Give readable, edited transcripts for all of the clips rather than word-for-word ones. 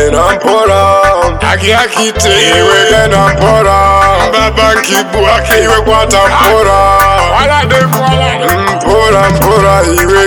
nampora akite iwe nampora baba nkibwake iwe kwatampora wala de mpora iwe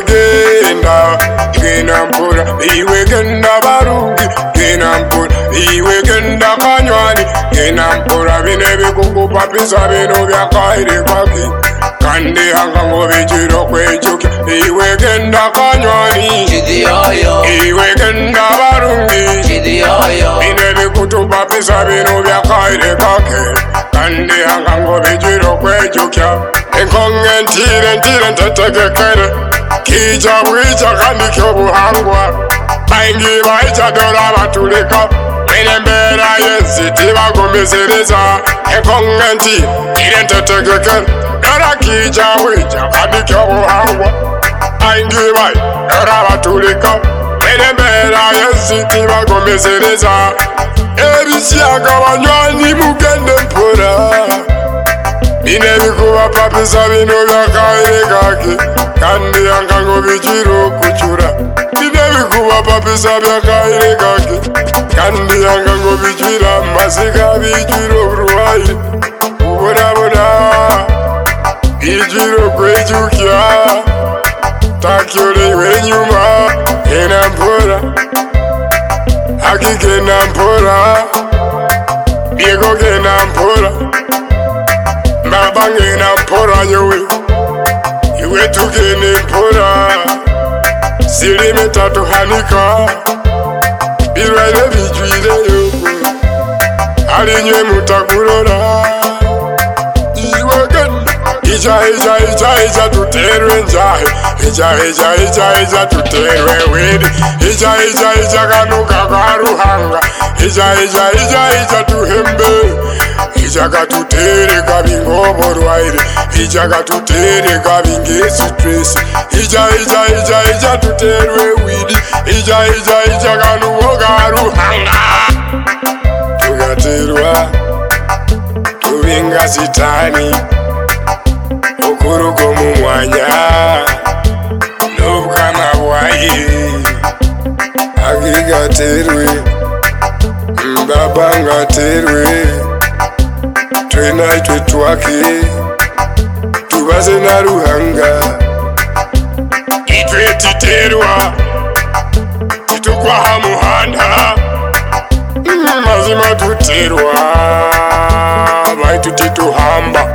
genda mpora iwe genda barungi genda mpora iwe genda kanywani genda mpora binebe kukupapisa bino byakaire kwaki kandi hanga ngobijiro kwejuki iwe genda kanywani iwe genda barungi binebe kutupapisa bino byakaire kwaki kandi hanga ngobijiro kwejukya enkonge ntire ntetegekere kija bwija kandi kyobuhangwa baingi baija dola batuleka mirembera yenziti bagomezereza enkonge ntire ntetegekere dola kija bwija kandi kyobuhangwa baingi baija dola batuleka mirembera yenziti bagomezereza ebisyaga banywanyi mugende mpora binebikuba papisa bino byakaire kake kandi yanga ngobijiro kuchura binebikuba papisa byakaire kake kandi yanga ngobijira masika bijiro ruwaire ubona bijiro kwejukya takyole wenyuma ena mpora akigenda mpora biego genda mpora baba ngenda mpora yowe iwe tugende mpora silime tatuhanika birwele bijwire yoko alinywe mutakurora iwe genda ija tuterwe njahe ija tuterwe wede ija kanuka karuhanga ija tuhembe ija katutere kabingobo rwaire ija katutere kabingesi stress ija tuterwe widi ija kanuka karuhanga tugaterwa tubinga sitani okurugo mu mwanya n'ubukama bwaye agigaterwe mbaba ngaterwe twena itwe twake tubaze na ruhanga itwe titerwa titukwa ha muhanda mazima tuterwa baitu tituhamba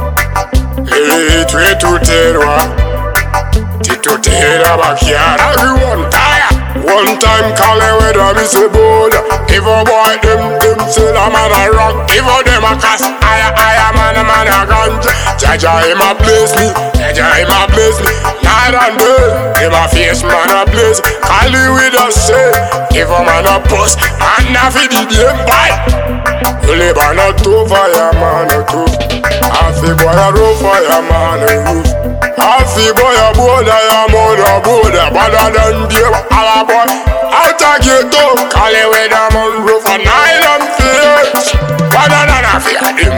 itwe tuterwa titutera bakyara one time kale weda mi se boda if a boy them say I'm on a rock if a them a cast I man a ganja Jaja him a bless me night and day him a face man a bless Kali with a say if a man a post and a feed the empire you live on a two fire man a two Afi boy a roof fire man a roof Afi boy a boda ya boda better than beer ala boy out a ghetto Kali with a man roof and island fish better than a fear him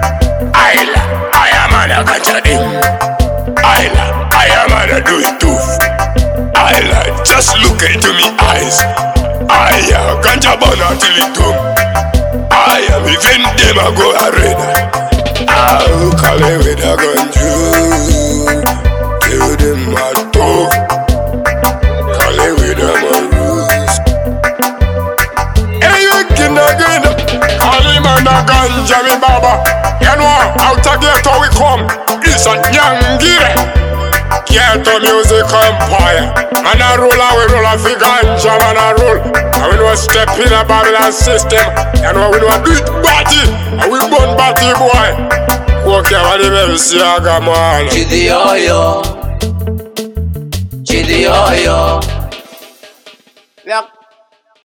I am on a ganja him I am on a do it tooth just look into me eyes I am ganja bona till it come I am even them a go a red Kale with a ganju till them a toe Kale with a marus Hey you gina Kale man a ganja mi baba You know out a ghetto we come It's a nyangire Ghetto music empire Man a roll a fi ganja man a roll And we know step in a Babylon system You know we know do it body And we burn body boy Walk your body baby siaga man Chidi oyo